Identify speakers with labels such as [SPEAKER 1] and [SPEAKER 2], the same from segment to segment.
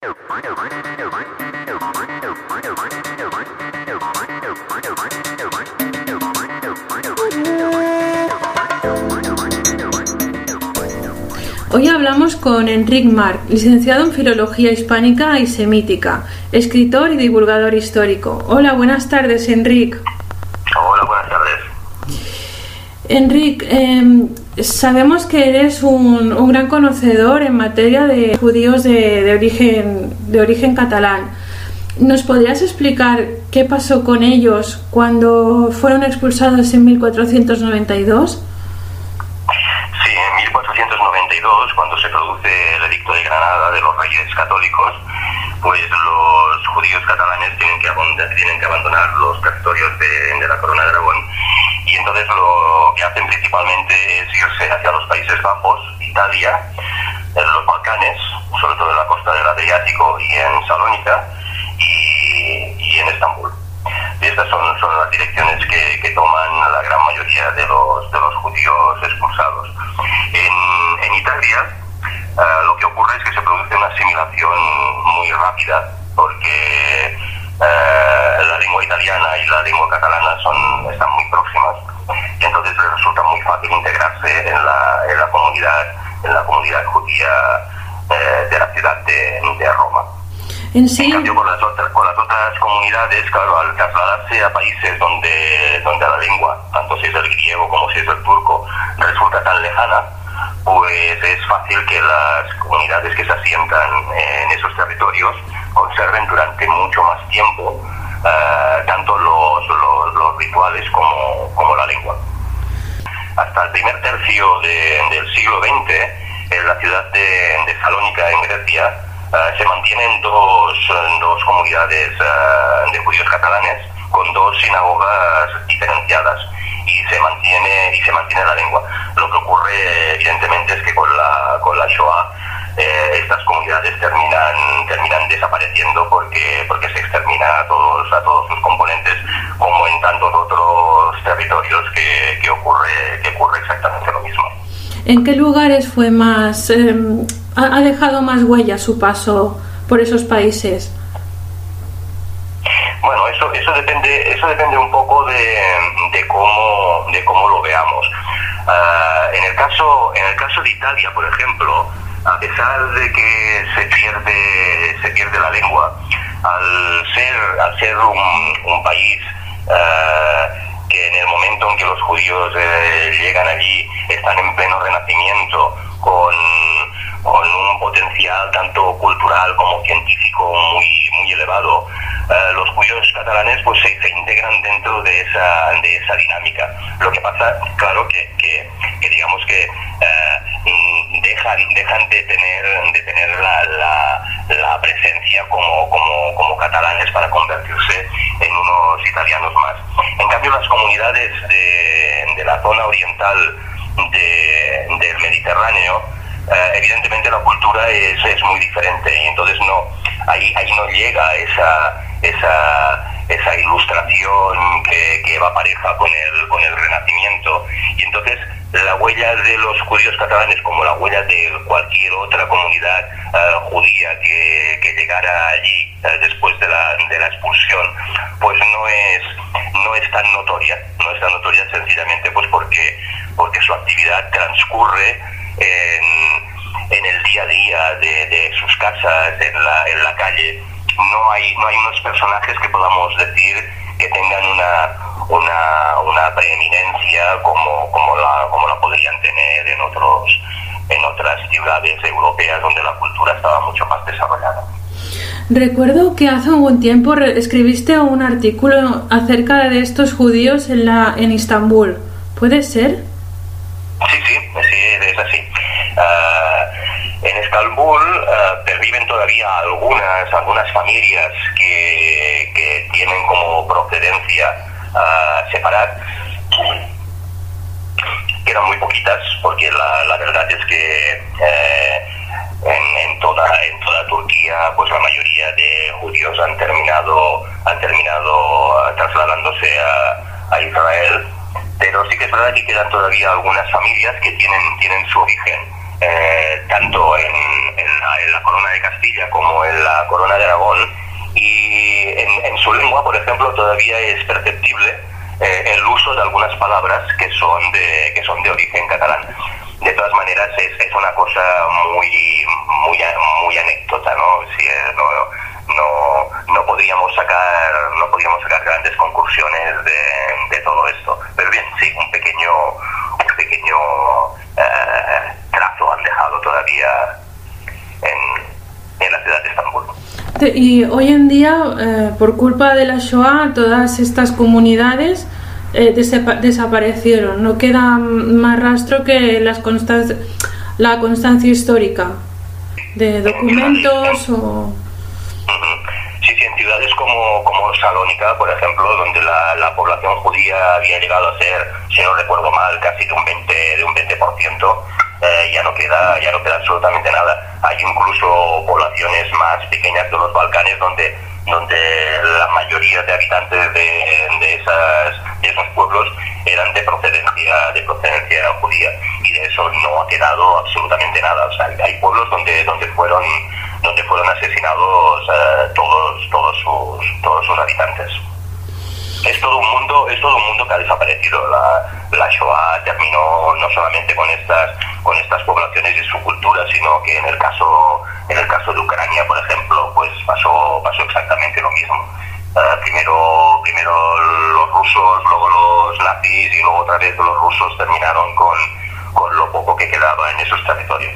[SPEAKER 1] Hoy hablamos con Enric March, licenciado en Filología Hispánica y Semítica, escritor y divulgador histórico. Hola, buenas tardes, Enric.
[SPEAKER 2] Hola, buenas tardes.
[SPEAKER 1] Enric, sabemos que eres un gran conocedor en materia de judíos de origen catalán. ¿Nos podrías explicar qué pasó con ellos cuando fueron expulsados en 1492?
[SPEAKER 2] Sí, en 1492, cuando se produce el Edicto de Granada de los Reyes Católicos, pues los judíos catalanes tienen que abandonar los territorios de la Corona de Aragón, y entonces lo que hacen principalmente es irse hacia los Países Bajos, Italia, en los Balcanes, sobre todo en la costa del Adriático y en Salónica, y en Estambul. Y estas son las direcciones que toman la gran mayoría de los judíos expulsados. En Italia, lo que ocurre es que se produce una asimilación muy rápida, porque la lengua italiana y la lengua catalana están muy próximas, y entonces les resulta muy fácil integrarse en la comunidad judía de la ciudad de Roma.
[SPEAKER 1] En
[SPEAKER 2] cambio, con las otras comunidades, claro, al trasladarse a países donde la lengua, tanto si es el griego como si es el turco, resulta tan lejana, pues es fácil que las comunidades que se asientan en esos territorios conserven durante mucho más tiempo tanto los rituales como la lengua. Hasta el primer tercio del siglo XX, en la ciudad de Salónica, en Grecia, se mantienen dos comunidades de judíos catalanes con dos sinagogas diferenciadas, y se mantiene la lengua. Lo que ocurre, evidentemente, es que con la Shoah estas comunidades terminan desapareciendo, porque se extermina a todos sus componentes, como en tantos otros territorios que ocurre exactamente lo mismo.
[SPEAKER 1] ¿En qué lugares fue más ha dejado más huella su paso por esos países?
[SPEAKER 2] Bueno, eso depende un poco de cómo lo veamos. En el caso de Italia, por ejemplo, a pesar de que se pierde la lengua, al ser un país que en el momento en que los judíos llegan allí están en pleno renacimiento, con un potencial tanto cultural como científico muy elevado, los judíos catalanes pues se integran dentro de esa dinámica. Lo que pasa, claro, que digamos que dejan de tener la presencia como catalanes para convertirse en unos italianos más. En cambio, las comunidades de la zona oriental del Mediterráneo, evidentemente la cultura es muy diferente, y entonces ahí no llega esa ilustración que va pareja con el Renacimiento, y entonces la huella de los judíos catalanes, como la huella de cualquier otra comunidad judía que llegara allí después de la expulsión, pues no es tan notoria sencillamente pues porque su actividad transcurre en el día a día de sus casas, en la calle. No hay unos personajes que podamos decir que tengan una preeminencia como la podrían tener en otras ciudades europeas donde la cultura estaba mucho más desarrollada.
[SPEAKER 1] Recuerdo que hace algún tiempo escribiste un artículo acerca de estos judíos en Istambul. ¿Puede ser?
[SPEAKER 2] Sí, es así. En Estambul perviven todavía algunas familias que tienen como procedencia separar. Quedan muy poquitas, porque la verdad es que en toda Turquía pues la mayoría de judíos han terminado trasladándose a Israel, pero sí que es verdad que quedan todavía algunas familias que tienen su origen tanto en la Corona de Castilla como en la corona de Aragón, y en su lengua, por ejemplo, todavía es perceptible el uso de algunas palabras que son de origen catalán. De todas maneras, es una cosa muy anécdota, ¿no? Si, no podríamos sacar grandes conclusiones de todo esto. Pero bien, sí, un pequeño trazo han dejado todavía en la ciudad de Estambul.
[SPEAKER 1] Y hoy en día, por culpa de la Shoah, todas estas comunidades desaparecieron. No queda más rastro que la constancia histórica de documentos o...
[SPEAKER 2] Sí, en ciudades como Salónica, por ejemplo, donde la población judía había llegado a ser, si no recuerdo mal, casi de un 20%, ya no queda absolutamente nada. Hay incluso poblaciones más pequeñas de los Balcanes donde la mayoría de habitantes de esos pueblos eran de procedencia judía, y de eso no ha quedado absolutamente nada. O sea, hay pueblos donde fueron asesinados todos sus habitantes. Es todo un mundo que ha desaparecido. La Shoah terminó no solamente con estas poblaciones y su cultura, sino que en el caso de Ucrania, por ejemplo, pues pasó exactamente lo mismo. Primero los rusos, luego los nazis, y luego otra vez los rusos terminaron con lo poco que quedaba en esos territorios.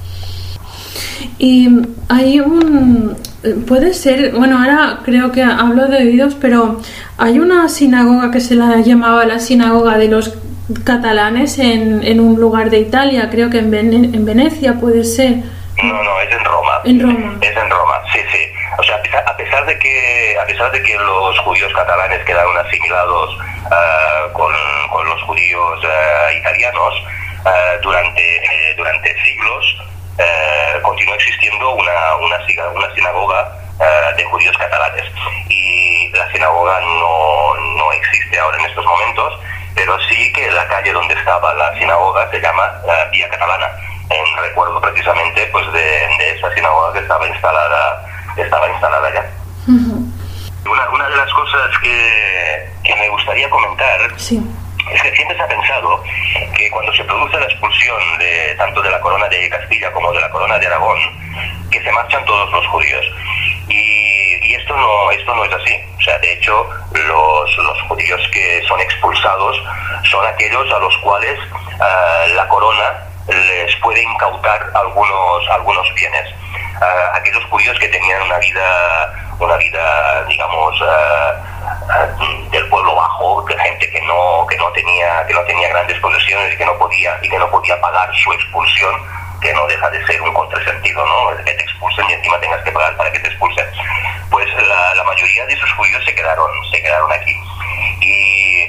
[SPEAKER 1] Y hay puede ser, bueno, ahora creo que hablo de oídos, pero hay una sinagoga que se la llamaba la sinagoga de los catalanes en un lugar de Italia, creo que en Venecia puede ser.
[SPEAKER 2] No, es en Roma.
[SPEAKER 1] En Roma.
[SPEAKER 2] Es en Roma, sí. O sea, a pesar de que los judíos catalanes quedaron asimilados con los judíos italianos, durante siglos continuó existiendo una sinagoga de judíos catalanes, y la sinagoga no existe ahora en estos momentos, pero sí que la calle donde estaba la sinagoga se llama Vía Catalana, en recuerdo precisamente pues de esa sinagoga que estaba instalada allá.
[SPEAKER 1] Uh-huh.
[SPEAKER 2] Una de las cosas que me gustaría comentar,
[SPEAKER 1] sí,
[SPEAKER 2] es que siempre se ha pensado que cuando se produce la expulsión tanto de la corona de Castilla como de la corona de Aragón, que se marchan todos los judíos. Y esto no es así. O sea, de hecho, los judíos que son expulsados son aquellos a los cuales la corona les puede incautar algunos bienes. Aquellos judíos que tenían una vida digamos, del pueblo bajo, de gente que no tenía grandes posesiones y que no podía pagar su expulsión, que no deja de ser un contrasentido, ¿no? Que te expulsen y encima tengas que pagar para que te expulsen. Pues la mayoría de esos judíos se quedaron aquí, y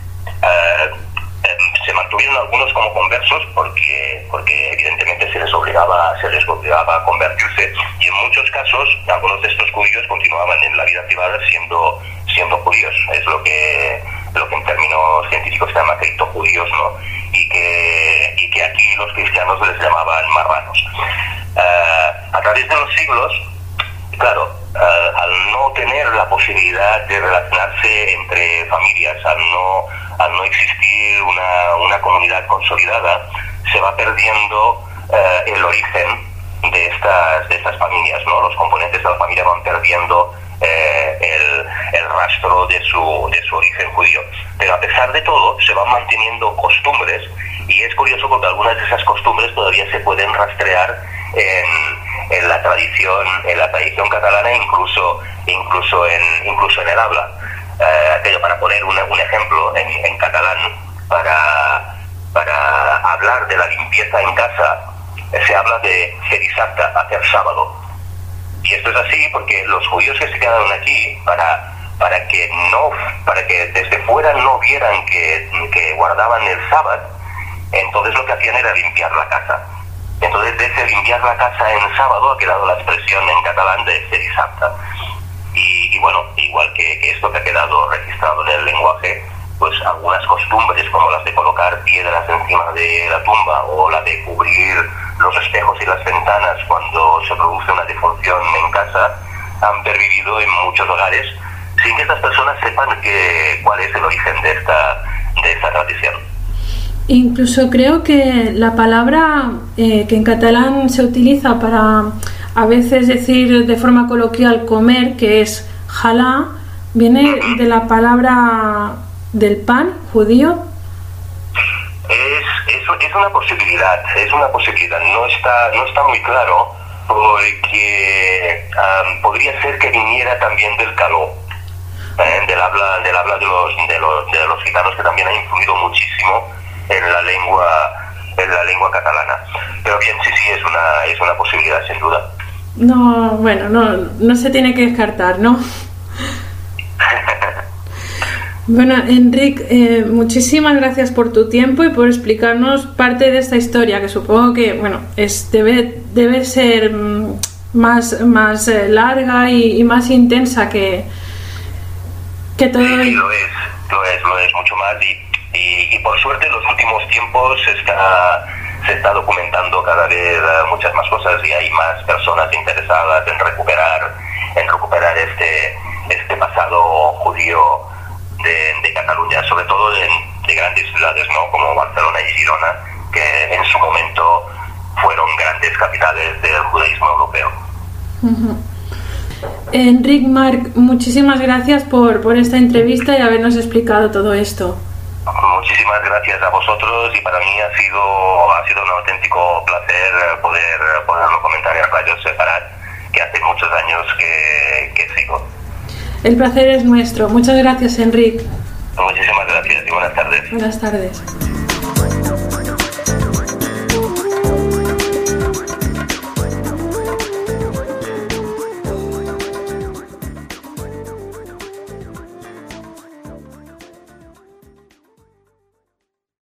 [SPEAKER 2] se mantuvieron algunos como conversos porque evidentemente se les obligaba a convertirse, y en muchos casos algunos de estos judíos continuaban en la vida privada siendo judíos. Es lo que en términos científicos se llama criptojudíos, ¿no? Y que aquí los cristianos les llamaban marranos. A través de los siglos, claro, al no tener la posibilidad de relacionarse entre familias, al no existir una comunidad consolidada, se va perdiendo el origen de estas familias, ¿no? Los componentes de la familia van perdiendo el rastro de su origen judío. Pero a pesar de todo, se van manteniendo costumbres, y es curioso porque algunas de esas costumbres todavía se pueden rastrear en la tradición catalana, incluso en el habla. Pero para poner un ejemplo en catalán, para hablar de la limpieza en casa, se habla de fer dissabte, hacer sábado. Y esto es así porque los judíos que se quedaron aquí, para que desde fuera no vieran que guardaban el sábado, entonces lo que hacían era limpiar la casa. Entonces, desde limpiar la casa en sábado ha quedado la expresión en catalán de fer dissabte. Y bueno, igual que esto que ha quedado registrado en el lenguaje, pues algunas costumbres como las de colocar piedras encima de la tumba, o la de cubrir los espejos y las ventanas cuando se produce una defunción en casa, han pervivido en muchos hogares sin que estas personas sepan cuál es el origen de esta tradición.
[SPEAKER 1] Incluso creo que la palabra que en catalán se utiliza para a veces decir de forma coloquial comer, que es jalá, viene de la palabra del pan judío.
[SPEAKER 2] Es una posibilidad, no está muy claro, porque podría ser que viniera también del caló, del habla de los gitanos, que también ha influido muchísimo en la lengua catalana. Pero bien, sí, es una posibilidad, sin duda.
[SPEAKER 1] No se tiene que descartar, ¿no? Bueno, Enric, muchísimas gracias por tu tiempo y por explicarnos parte de esta historia, que supongo que debe ser más larga y más intensa que todo.
[SPEAKER 2] Sí, lo es mucho más, y por suerte en los últimos tiempos se está documentando cada vez muchas más cosas, y hay más personas interesadas en recuperar este pasado judío de Cataluña, sobre todo de grandes ciudades, ¿no?, como Barcelona y Girona, que en su momento fueron grandes capitales del judaísmo europeo.
[SPEAKER 1] Uh-huh. Enric, Marc, muchísimas gracias por esta entrevista y habernos explicado todo esto.
[SPEAKER 2] Muchísimas gracias a vosotros, y para mí ha sido un auténtico placer poderlo comentar en Radio Separat, que hace muchos años que sigo.
[SPEAKER 1] El placer es nuestro. Muchas gracias, Enric.
[SPEAKER 2] Muchísimas gracias y buenas tardes.
[SPEAKER 1] Buenas tardes.